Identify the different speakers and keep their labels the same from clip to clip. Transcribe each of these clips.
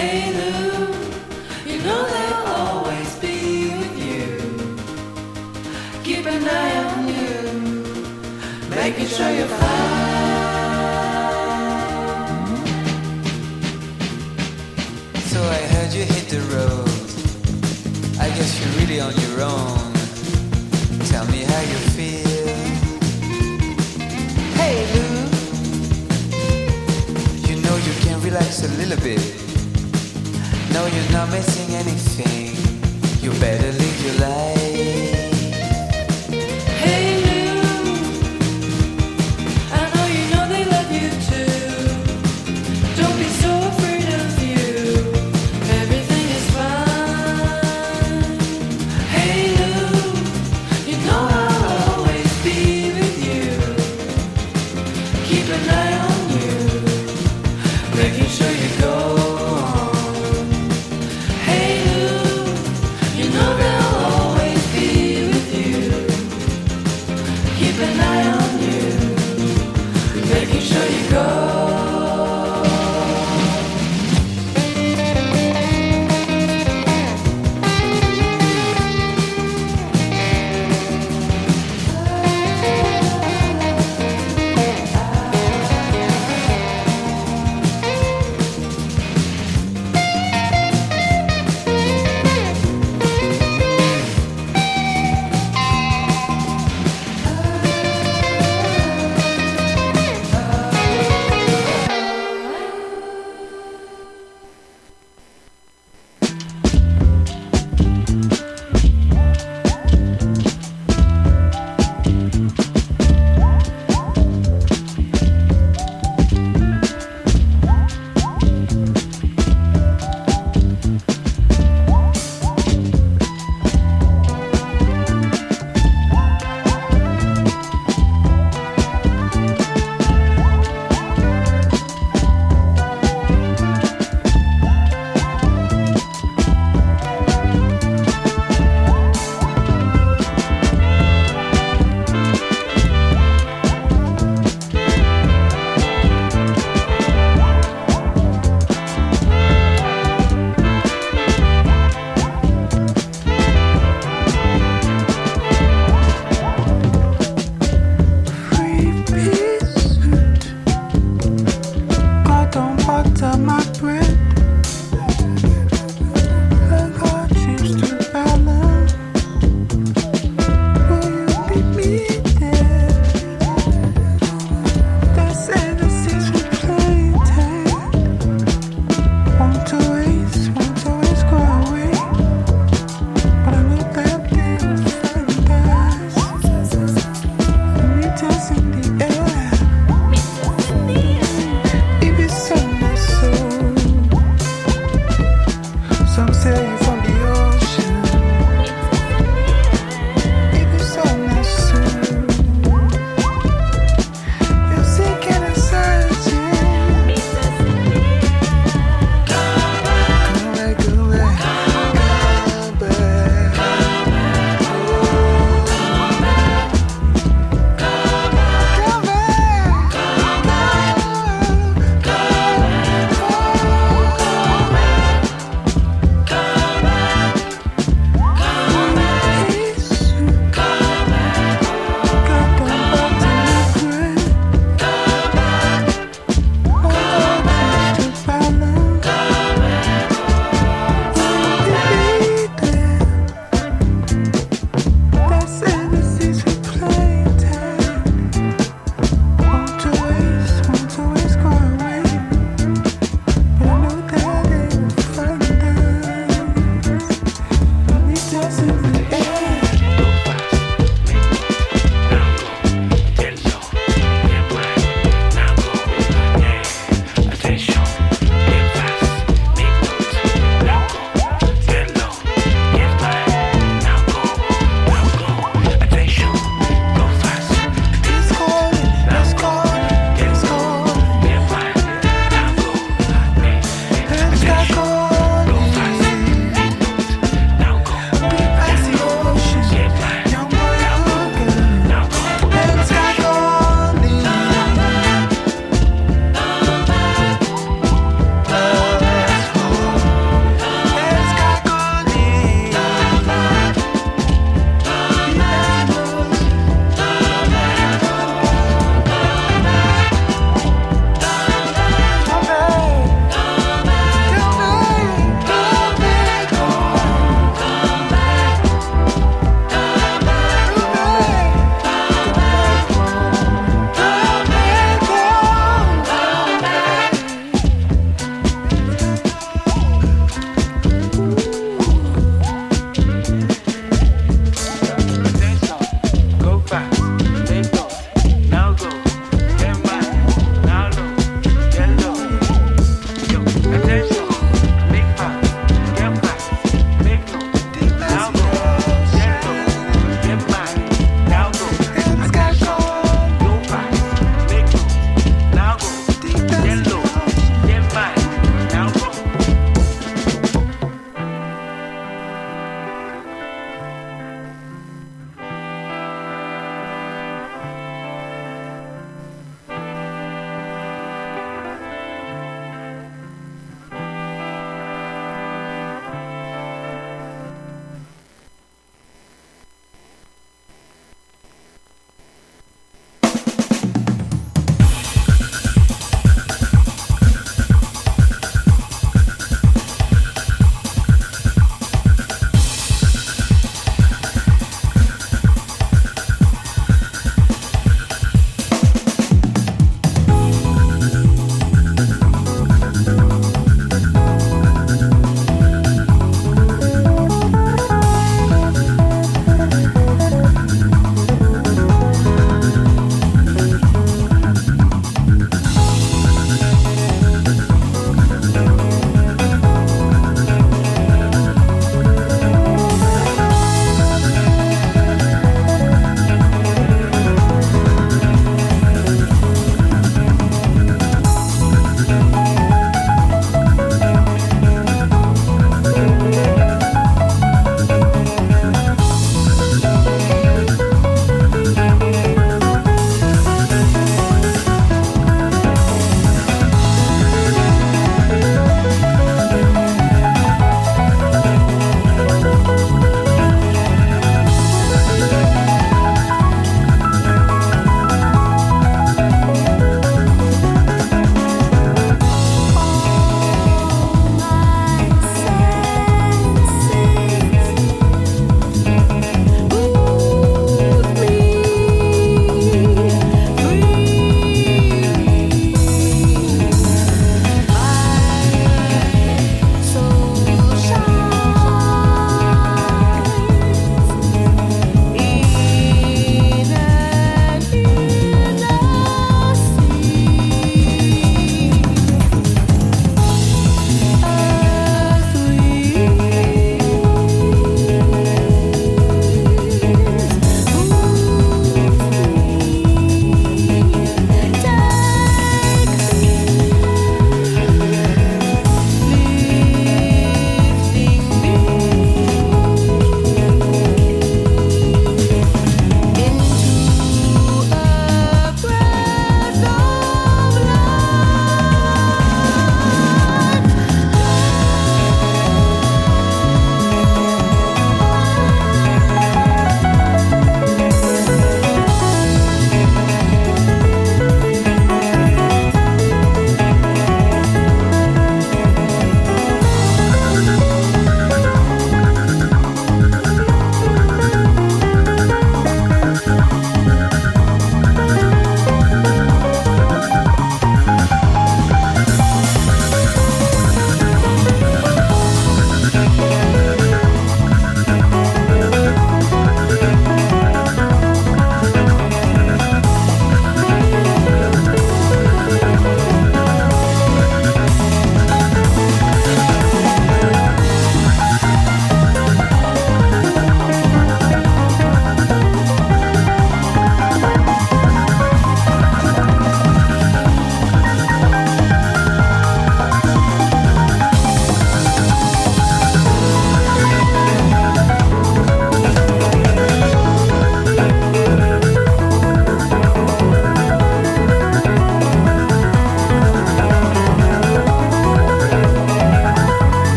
Speaker 1: Hey Lou, you know they'll always be with you. Keep an eye on you, making sure you're fine.
Speaker 2: So I heard you hit the road. I guess you're really on your own. Tell me how you feel. Hey Lou, you know you can relax a little bit. No, you're not missing anything. You better live your life.
Speaker 1: Hey Lou, I know you know they love you too. Don't be so afraid of you. Everything is fine. Hey Lou, you know I'll always be with you. Keep an eye on you, making sure you go on. Hey Lou, you know there'll always be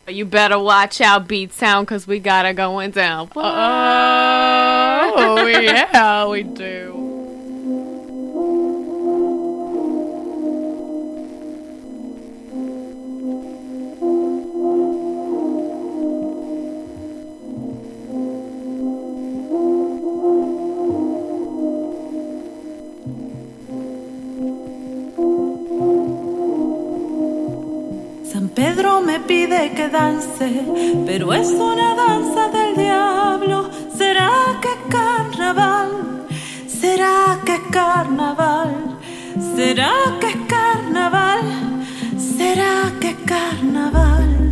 Speaker 3: You better watch out, Beat Sound, because we got it going down.
Speaker 4: Oh, yeah, we do.
Speaker 1: San Pedro me pide que dance, pero es una danza del diablo. ¿Será que es carnaval? ¿Será que es carnaval? ¿Será que es carnaval? ¿Será que es carnaval?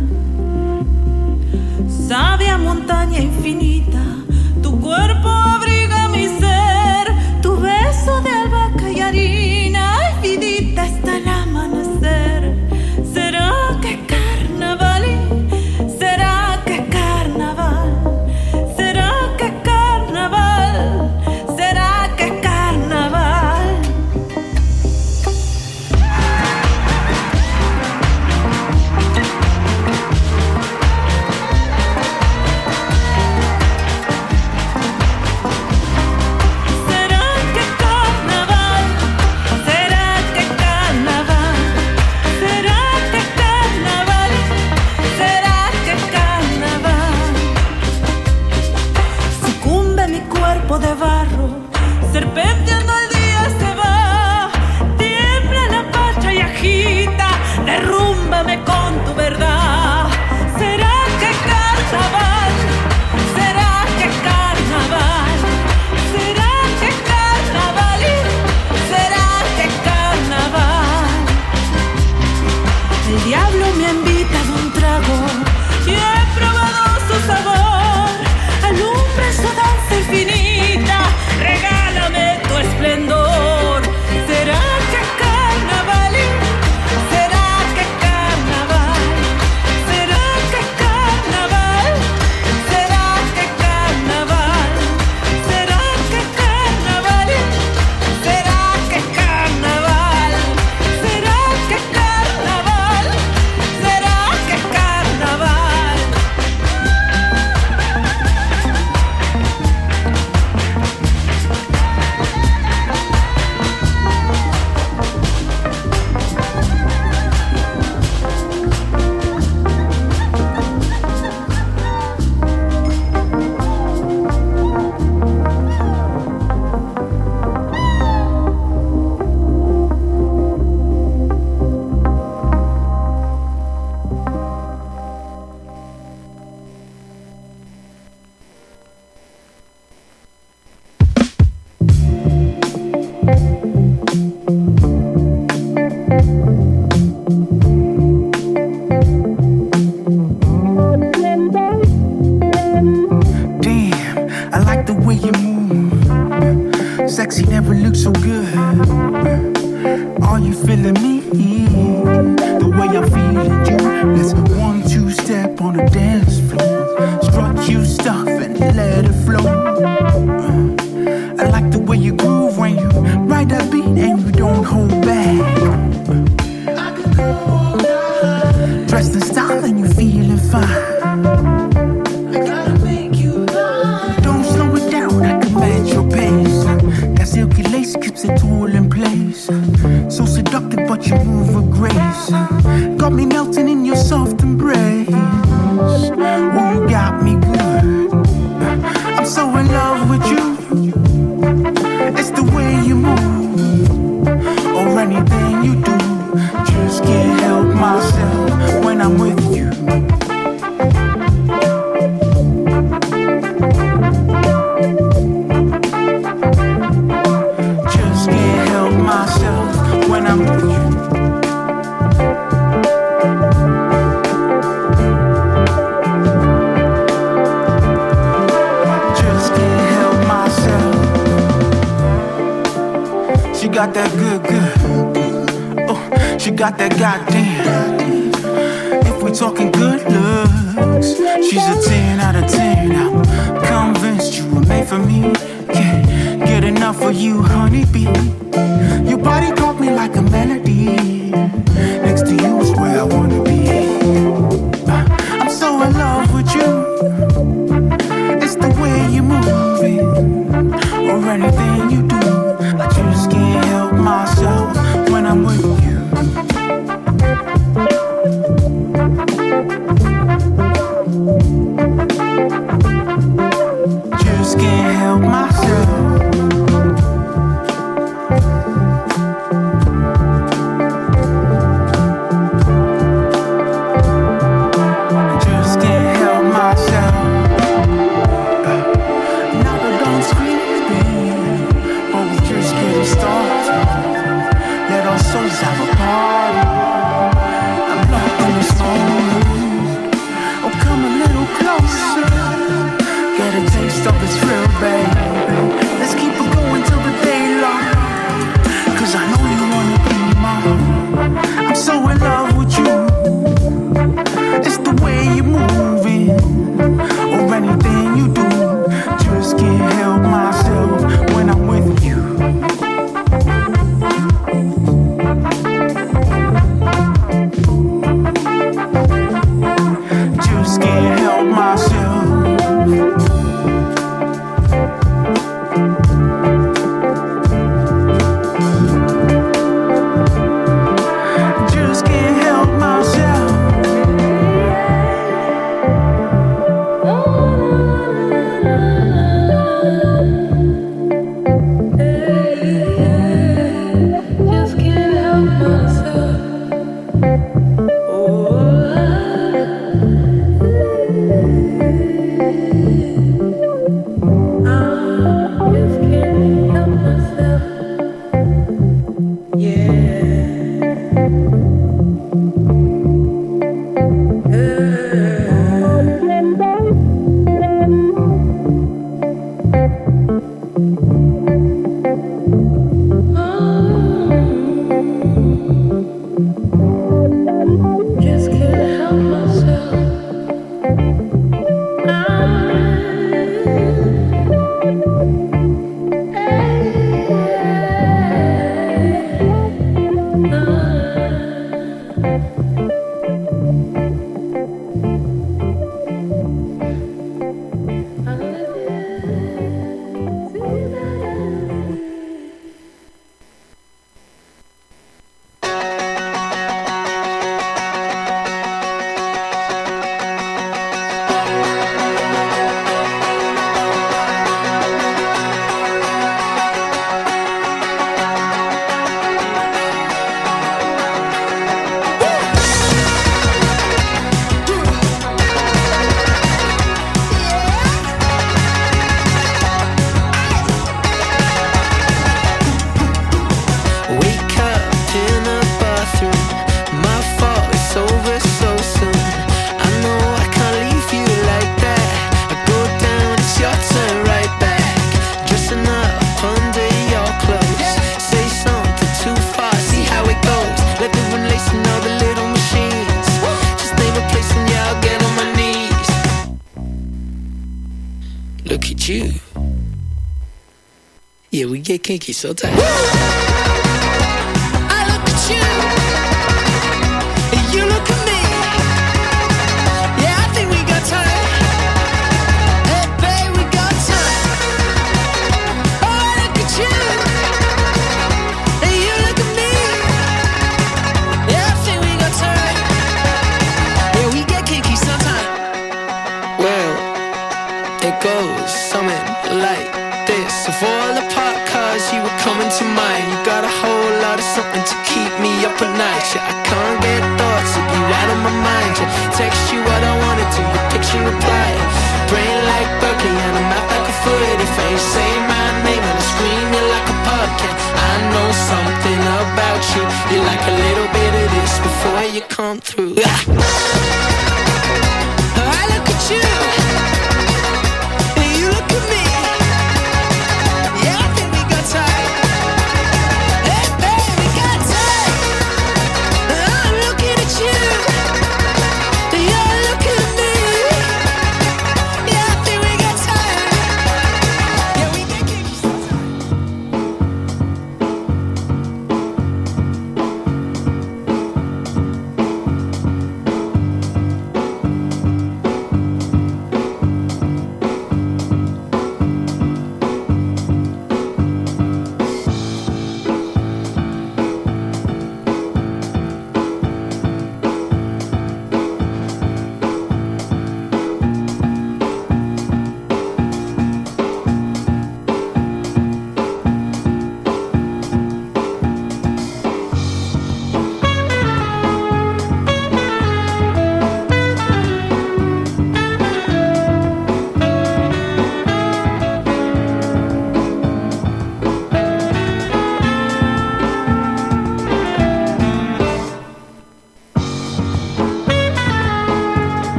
Speaker 1: Sabia montaña infinita, tu cuerpo abriga mi ser, tu beso de albahaca y harina, ay vidita hasta el amanecer. ¿Será que es carnaval? ¿Será que es carnaval? ¿Será que es carnaval? ¿Será que es carnaval? ¿Será que es carnaval? ¿Será que es carnaval? ¿Será que es carnaval? ¿Será que es carnaval? Sucumbe mi cuerpo de barro, serpenteando el día se va. Tiembla la pacha y agita, derrúmbame con tu verdad. ¿Será que es carnaval? ¿Será que es carnaval? ¿Será que es carnaval? ¿Será que es carnaval? El diablo me ha invitado un trago y he probado su sabor. Alumbra su danza infinita, regálame tu esplendor. ¿Será que es carnaval? ¿Será que es carnaval? ¿Será que es carnaval? ¿Será que es carnaval? ¿Será que es carnaval? ¿Será que es carnaval? ¿Será que es carnaval? ¿Será que es carnaval?
Speaker 5: Damn, I like the way you move. Sexy never looked so good. Are you feeling me? The way I'm feeling you. Let's 1-2 step on the dance floor. Strut you stuff and let it flow. I like the way you groove when you ride that beat and you don't hold back. Dressed in style and you feeling fine. Don't slow it down, I can match your pace. That silky lace keeps it all in place. So seductive, but you move with grace. Got me melting in your soft embrace. Oh, you got me good. I'm so in love with you. It's the way you move, or anything you do. Just can't help myself when I'm with you. Just can't help myself when I'm with you. Just can't help myself. She got that good. Oh, she got that goddamn. If we talking good looks, she's a 10 out of 10. I'm convinced you were made for me. Can't get enough of you, honeybee. Your body caught me like a melody. Next to you is where I wanna be. I'm closer. Get a taste of the thrill, baby. Let's keep it going till the daylight. 'Cause I know you wanna be mine. I'm so in love with you. It's the way you move it, or anything you do. Just can't help myself when I'm with you. Just can't help myself. Just can't help myself.
Speaker 1: Just can't help myself. Just can't help myself. Just can't help myself.
Speaker 6: Wake up in a bathroom. My fault, it's over so soon. I know I can't leave you like that. I go down, it's your turn right back. Dressing up under your clothes. Say something too far, see how it goes. Let the wind lacing all the little machines. Just name a place and yeah, I'll get on my knees. Look at you. Yeah, we get kinky so tight. I look at you, and you look at me. Yeah, I think we got time. Hey, babe, we got time. Oh, I look at you, and you look at me. Yeah, I think we got time. Yeah, we get kinky sometime. Well, it goes something like this. Of all the pop cars you were coming to mind, you got a whole lot of something to keep me up at night. Yeah, I can't get thoughts of you out of my mind. Yeah, text you what I wanted to, your picture reply. Brain like Berkeley and a mouth like a foot. If I ain't say my name and I scream you like a pumpkin, I know something about you. You like a little bit of this before you come through. I look at you, and you look at me. Yeah, I think we got time. Hey, babe, we got time. I'm looking at you, and you're looking at me. Yeah, I think we got time. Yeah, we can keep some time.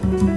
Speaker 1: Hey,